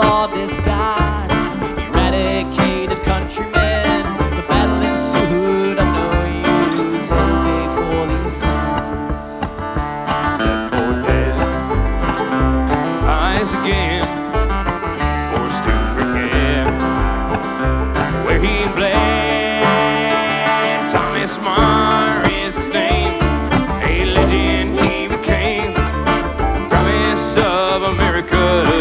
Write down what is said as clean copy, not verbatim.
Lord this God, eradicated countrymen. The battle ensued of no use. He'll pay for these sins. For dead eyes again, forced to forget where he bled. Thomas More